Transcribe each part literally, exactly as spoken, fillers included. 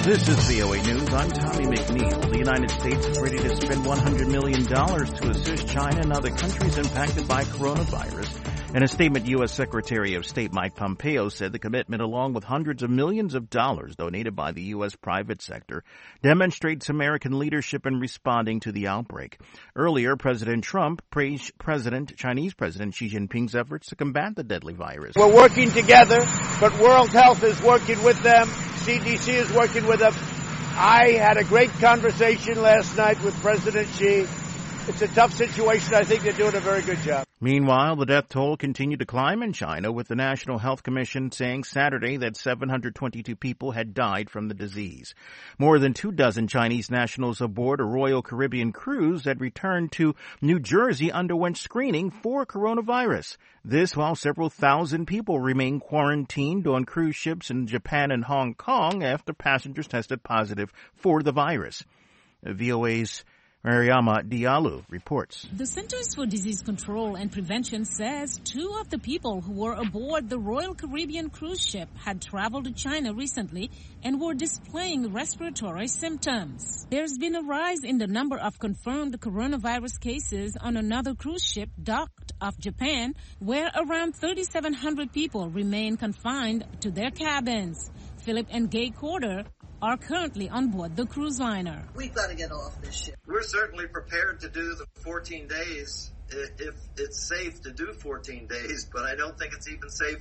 This is V O A News. I'm Tommy McNeil. The United States is ready to spend one hundred million dollars to assist China and other countries impacted by coronavirus. In a statement, U S. Secretary of State Mike Pompeo said the commitment, along with hundreds of millions of dollars donated by the U S private sector, demonstrates American leadership in responding to the outbreak. Earlier, President Trump praised President, Chinese President Xi Jinping's efforts to combat the deadly virus. We're working together, but World Health is working with them. C D C is working with them. I had a great conversation last night with President Xi. It's a tough situation. I think they're doing a very good job. Meanwhile, the death toll continued to climb in China, with the National Health Commission saying Saturday that seven hundred twenty-two people had died from the disease. More than two dozen Chinese nationals aboard a Royal Caribbean cruise that returned to New Jersey underwent screening for coronavirus. This while several thousand people remain quarantined on cruise ships in Japan and Hong Kong after passengers tested positive for the virus. V O A's Mariama Diallo reports. The Centers for Disease Control and Prevention says two of the people who were aboard the Royal Caribbean cruise ship had traveled to China recently and were displaying respiratory symptoms. There's been a rise in the number of confirmed coronavirus cases on another cruise ship docked off Japan, where around thirty-seven hundred people remain confined to their cabins. Philip and Gay Corder are currently on board the cruise liner. We've got to get off this ship. We're certainly prepared to do the fourteen days if it's safe to do fourteen days, but I don't think it's even safe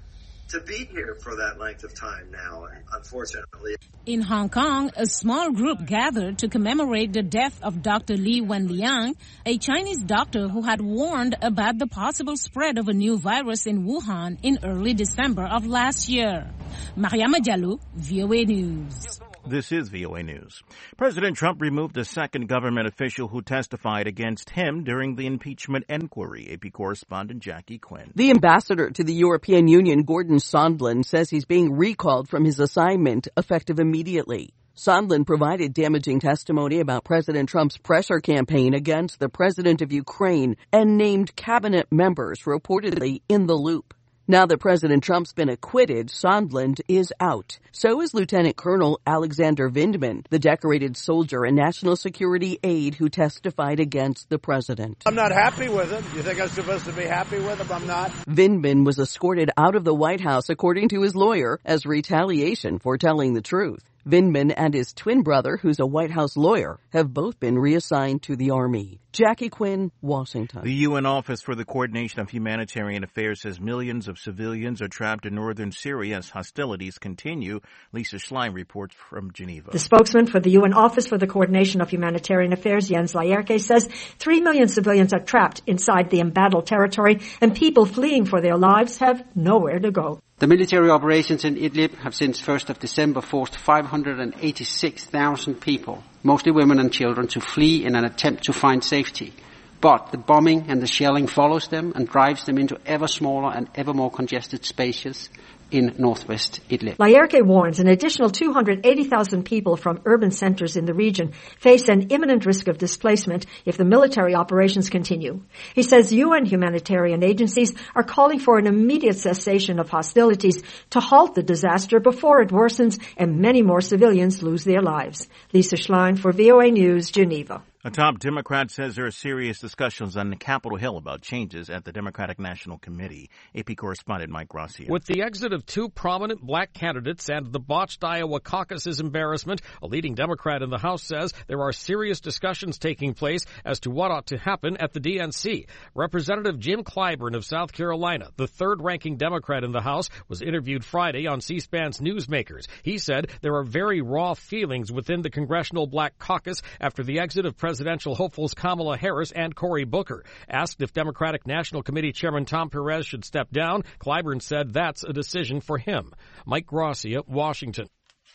to be here for that length of time now, unfortunately. In Hong Kong, a small group gathered to commemorate the death of Doctor Li Wenliang, a Chinese doctor who had warned about the possible spread of a new virus in Wuhan in early December of last year. Mariama Diallo, V O A News. This is V O A News. President Trump removed a second government official who testified against him during the impeachment inquiry. A P correspondent Jackie Quinn. The ambassador to the European Union, Gordon Sondland, says he's being recalled from his assignment effective immediately. Sondland provided damaging testimony about President Trump's pressure campaign against the president of Ukraine and named cabinet members reportedly in the loop. Now that President Trump's been acquitted, Sondland is out. So is Lieutenant Colonel Alexander Vindman, the decorated soldier and national security aide who testified against the president. I'm not happy with him. You think I'm supposed to be happy with him? I'm not. Vindman was escorted out of the White House, according to his lawyer, as retaliation for telling the truth. Vindman and his twin brother, who's a White House lawyer, have both been reassigned to the Army. Jackie Quinn, Washington. The U N Office for the Coordination of Humanitarian Affairs says millions of civilians are trapped in northern Syria as hostilities continue. Lisa Schlein reports from Geneva. The spokesman for the U N Office for the Coordination of Humanitarian Affairs, Jens Laerke, says three million civilians are trapped inside the embattled territory and people fleeing for their lives have nowhere to go. The military operations in Idlib have since first of December forced five hundred eighty-six thousand people, mostly women and children, to flee in an attempt to find safety. But the bombing and the shelling follows them and drives them into ever smaller and ever more congested spaces in northwest Idlib. Laerke warns an additional two hundred eighty thousand people from urban centers in the region face an imminent risk of displacement if the military operations continue. He says U N humanitarian agencies are calling for an immediate cessation of hostilities to halt the disaster before it worsens and many more civilians lose their lives. Lisa Schlein for V O A News, Geneva. A top Democrat says there are serious discussions on Capitol Hill about changes at the Democratic National Committee. A P correspondent Mike Gracia. With the exit of two prominent black candidates and the botched Iowa caucus's embarrassment, a leading Democrat in the House says there are serious discussions taking place as to what ought to happen at the D N C. Representative Jim Clyburn of South Carolina, the third-ranking Democrat in the House, was interviewed Friday on C-SPAN's Newsmakers. He said there are very raw feelings within the Congressional Black Caucus after the exit of President Presidential hopefuls Kamala Harris and Cory Booker. Asked if Democratic National Committee Chairman Tom Perez should step down, Clyburn said that's a decision for him. Mike Gracia, Washington.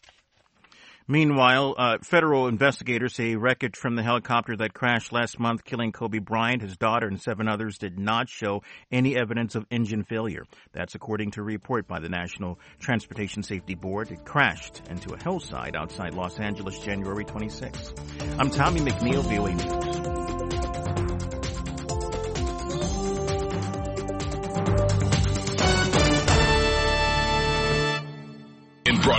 Meanwhile, uh, federal investigators say wreckage from the helicopter that crashed last month, killing Kobe Bryant, his daughter, and seven others did not show any evidence of engine failure. That's according to a report by the National Transportation Safety Board. It crashed into a hillside outside Los Angeles January twenty-sixth. I'm Tommy McNeil, V O A News.